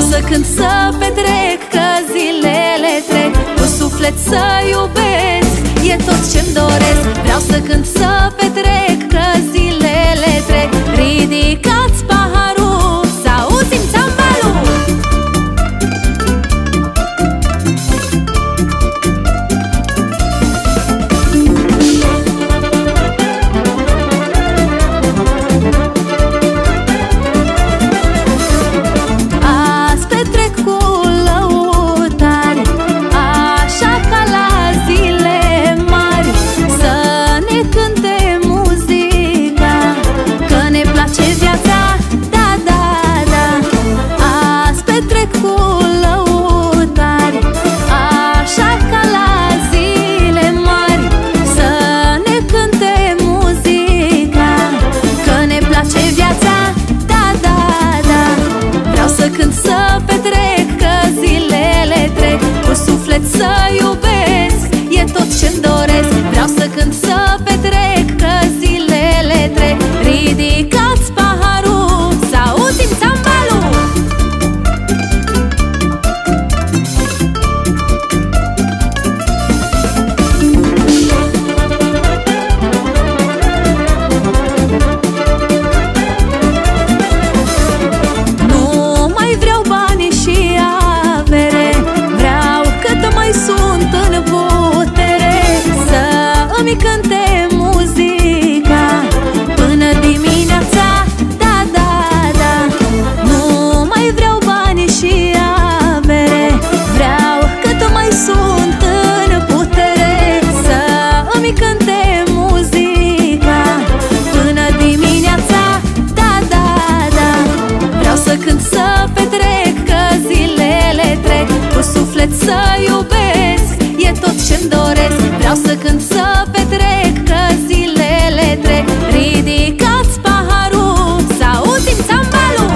să cânt, să petrec, că zilele trec, cu suflet să iubesc, e tot ce-mi doresc. Vreau să cânt, să petrec, că zilele trec. Ridicați paharul, să auzim țambalul. Să iubesc, e tot ce-mi doresc. Vreau să cânt, să petrec, că zilele trec. Ridicați paharul, să auzim țambalul. Nu mai vreau bani și avere, sunt în putere să îmi cânte muzica până dimineața. Da, da, da. Nu mai vreau bani și avere, vreau cât mai sunt în putere să îmi cânte muzica până dimineața. Da, da, da. Vreau să cânt, să petrec, că zilele trec, cu suflet să iubesc, e tot ce-mi doresc. Vreau să cânt, să petrec, că zilele trec. Ridicați paharul, să auzim țambalul.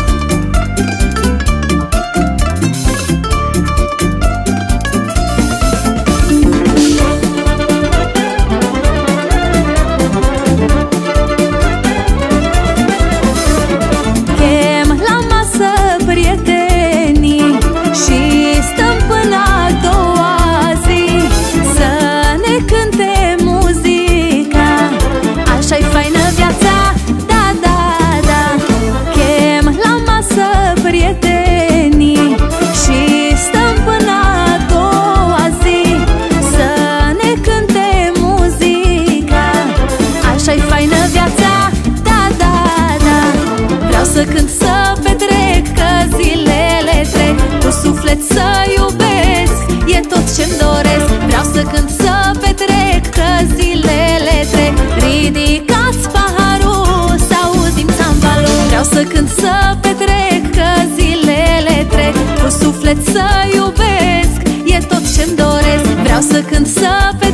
Chem la masă prietenii și stăm până a doua zi să ne cânte muzica. Așa-i faină viața, da, da, da. Chem la masă prietenii și stăm până a doua zi să ne cânte muzica. Așa-i faină viața, da, da, da. Vreau să cânt, să petrec, că zilele trec, cu suflet să iubesc, e tot ce-mi doresc. Vreau să cânt, să petrec, că zilele trec. Ridicați paharul, să auzim țambalul. Vreau să cânt, să petrec, că zilele trec, cu suflet să iubesc, e tot ce-mi doresc. Vreau să cânt, să petrec,